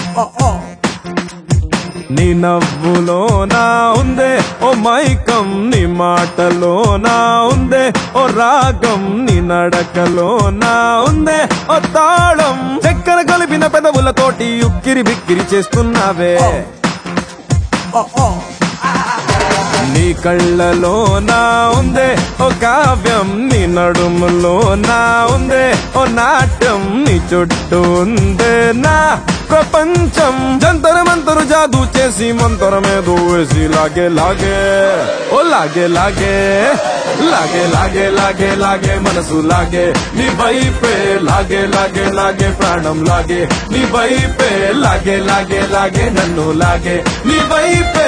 నీ నవ్వులోనా ఉందే ఓ మైకం, నీ మాటలోనా ఉందే ఓ రాగం, నీ నడకలోనా ఉందే ఓ తాళం. చక్కెర కలిపిన పెదవులతోటి ఉక్కిరి బిక్కిరి చేస్తున్నావే. నీ కళ్ళలోనా ఉందే ఓ కావ్యం, నీ నడుములోనా ఉందే ఓ నాట్యం, నీ చుట్టూ ఉందే నా ప్రపంచం. జంతర మంతరు జాదూ చేసి మంతరమేదో వేసి లాగే లాగే ఓ లాగే లాగే లాగే లాగే లాగే లాగే మనసు లాగే నీ వైపే లాగే లాగే లాగే ప్రాణం లాగే నీ వైపే లాగే లాగే లాగే నన్ను లాగే నీ వైపే.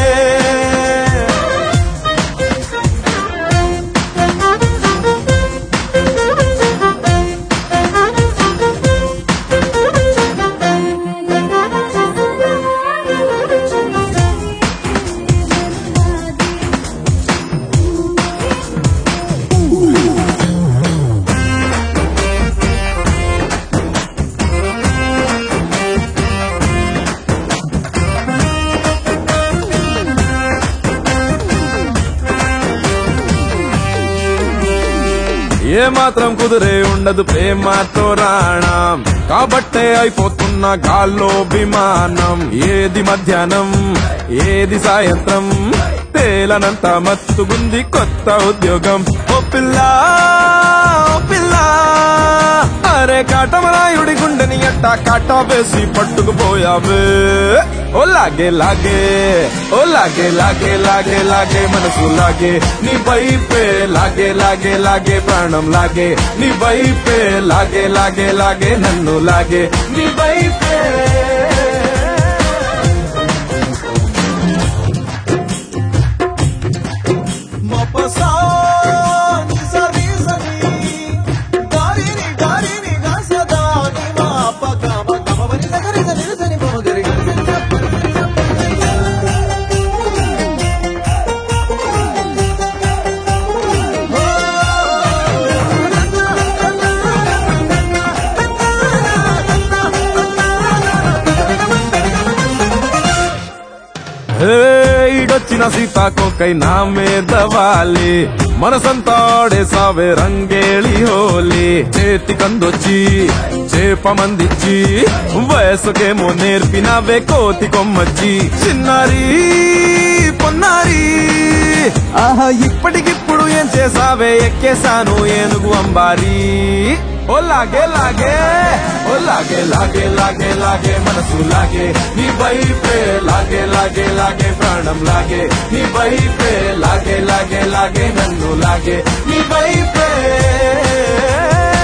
ఏ మాత్రం కుదిరే ఉండదు ప్రేమతో రాణం, కాబట్టే అయిపోతున్న గాల్లో విమానం. ఏది మధ్యాహ్నం ఏది సాయంత్రం తేలనంత మత్తుగుంది కొత్త ఉద్యోగం. ఓ పిల్లా ఓ పిల్లా, అరే కాటమరాయుడి గుండెని అట్టా కాటా వేసి పట్టుకుపోయావే. ఓ లాగే లాగే ఓ లాగే లాగే లాగే లాగే మనసు లాగే నీ వైపే లాగే లాగే లాగే ప్రాణం లాగే నీ వైపే లాగే లాగే లాగే నన్ను లాగే నీ వైపే. ఈడొచ్చిన సీతాకోకై నా మీద వాలి, మనసంతా ఆడేసావే రంగేళి హోలీ. చేతి కందొచ్చి చేప మందిచ్చి వయసుకేమో నేర్పినవే కోతి కొమ్మచ్చి. చిన్నారి పొన్నారి ఆహా ఇప్పటికిప్పుడు ఏం చేసావే, ఎక్కేసాను ఏనుగు అంబారి. ఓ లాగే లాగే ఓ లాగే లాగే లాగే లాగే మనసు లాగే నీ వైపే లాగే లాగే లాగే ప్రాణం లాగే నీ వైపే లాగే లాగే లాగే నన్ను లాగే నీ వైపే.